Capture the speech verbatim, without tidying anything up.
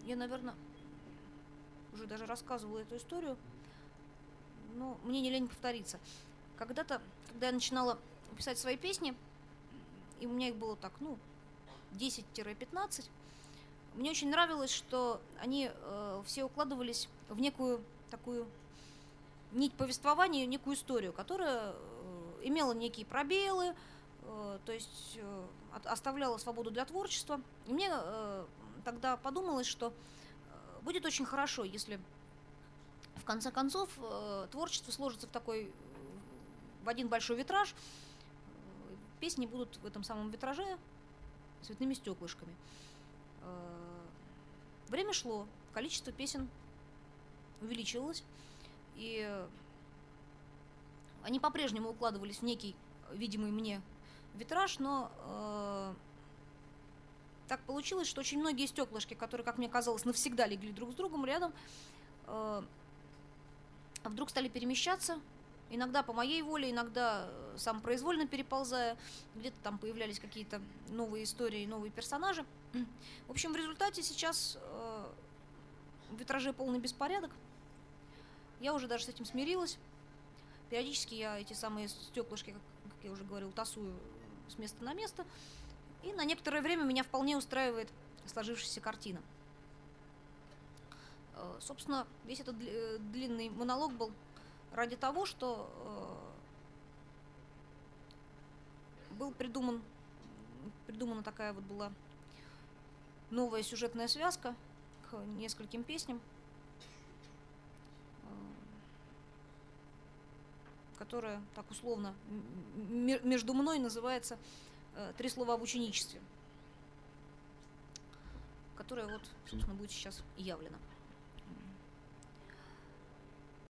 я, наверное, уже даже рассказывала эту историю, но мне не лень повториться. Когда-то, когда я начинала писать свои песни, и у меня их было так, ну, десять-пятнадцать, мне очень нравилось, что они э, все укладывались в некую такую нить повествования, некую историю, которая э, имела некие пробелы, э, то есть э, от, оставляла свободу для творчества. И мне э, тогда подумалось, что э, будет очень хорошо, если в конце концов э, творчество сложится в такой, в один большой витраж, э, песни будут в этом самом витраже цветными стеклышками. Э, время шло, количество песен увеличивалось, и они по-прежнему укладывались в некий видимый мне витраж, но э, так получилось, что очень многие стеклышки, которые, как мне казалось, навсегда легли друг с другом рядом, э, вдруг стали перемещаться, иногда по моей воле, иногда самопроизвольно переползая, где-то там появлялись какие-то новые истории, новые персонажи. В общем, в результате сейчас э, в витраже полный беспорядок. Я уже даже с этим смирилась. Периодически я эти самые стеклышки, как, как я уже говорила, тасую с места на место. И на некоторое время меня вполне устраивает сложившаяся картина. Э, собственно, весь этот длинный монолог был ради того, что э, был придуман, придумана такая вот была новая сюжетная связка к нескольким песням, которая так условно между мной называется «Три слова об ученичестве», которая вот, собственно, будет сейчас явлена.